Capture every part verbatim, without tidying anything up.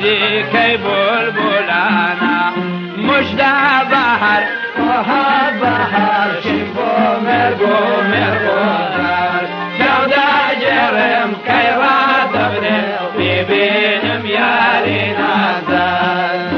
دادی کی بلبلانا مجده بهر وها بهر شنبو مرگو مرگو دار جوده جرم کی را دبره ببینم یاری نازد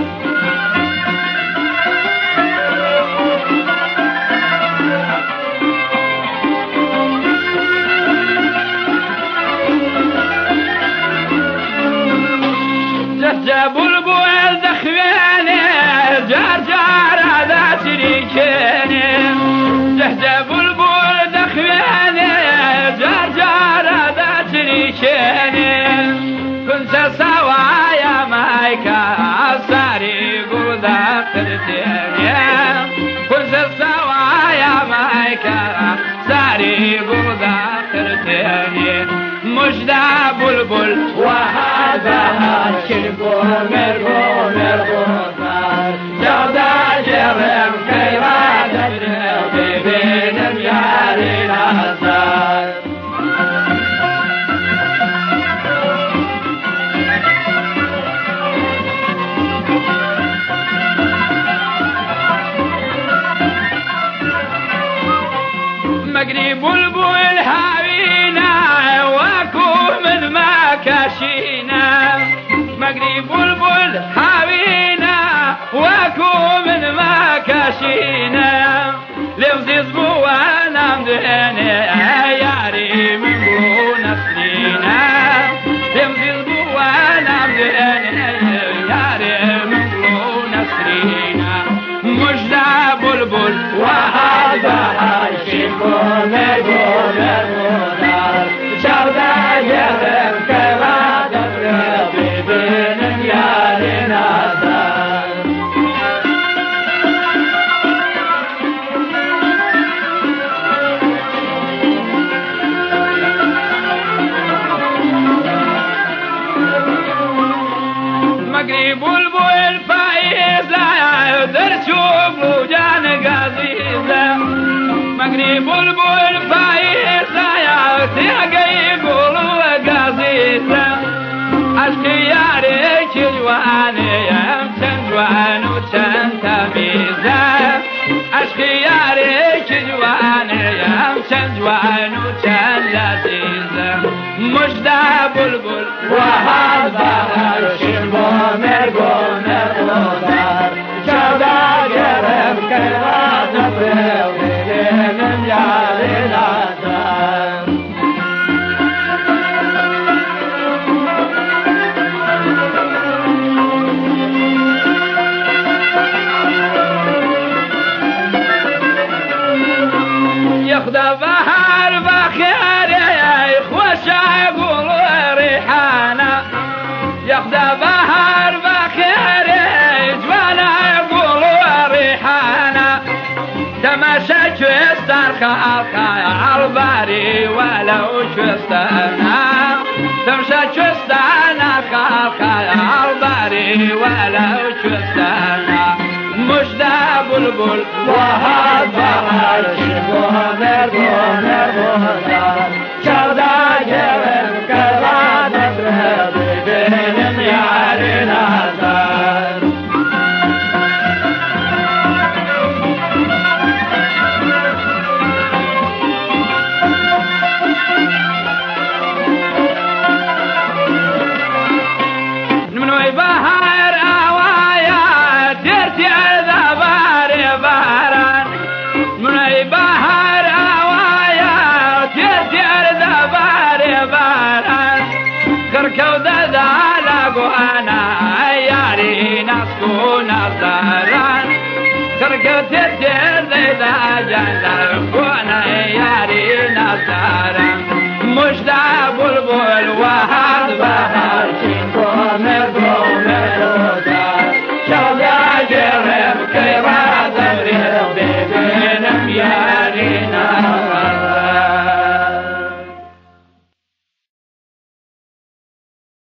جه بلبل دخوینه جار جار ذات ریکنه جه جه بلبل دخوینه جار جار ذات ریکنه کنس سوایا مایکا ساری گلدا قرتینه کنس سوایا مایکا ساری گلدا قرتینه مجده بلبل وها بهر شنبو مرگو مرگو دار جوده جرم کی را دبره ببینم یاری نازد مگری بلبل هاوینا واکو من ما کاشینا مگری بلبل هاوینا واکو من ما کاشینا لفظ بوانم دهنه یاری من بو نسلینا لفظ بوانم دهنه یاری من بو نسلینا مجده بلبل وها بهر شنبو مرگو مرگو دار جوده جرم کی را دبره ببینم یاری نازد مگری بلبل فایزه در چوب جان غزیزه مگری بلبل فایزه تیگی گلو غزیزه عشق یاری که جوانیم چند جوان و چند تمیزه عشق یاری که جوانیم چند جوان و چند لذیزه مجده بلبل وها بهر شنبو مرگو مرگو دار جوده جرم کی را دبره ببینم یاری نازد یخدا بهر بخیره خوشه گل ریحانه یخدا بهر بخیره جوانه گل ریحانه تماشا چوستر خالقه الباری ولو چوستنا تماشا چوستنا خالقه الباری ولو چوستنا مجده بلبل وها بهر شنبو مرگو مرگو دار جوده جرم کی را دبره ببینم یاری نازد منوی بهر آوایا ترتی عذابار باران منوی بهر آوایا ترتی عذابار باران کرکو دالا گوانا یاری نسکو نظران کرکو ترتی دا جندر گوانا یاری نظران مجده بلبل و هر بهر شنبو مرگو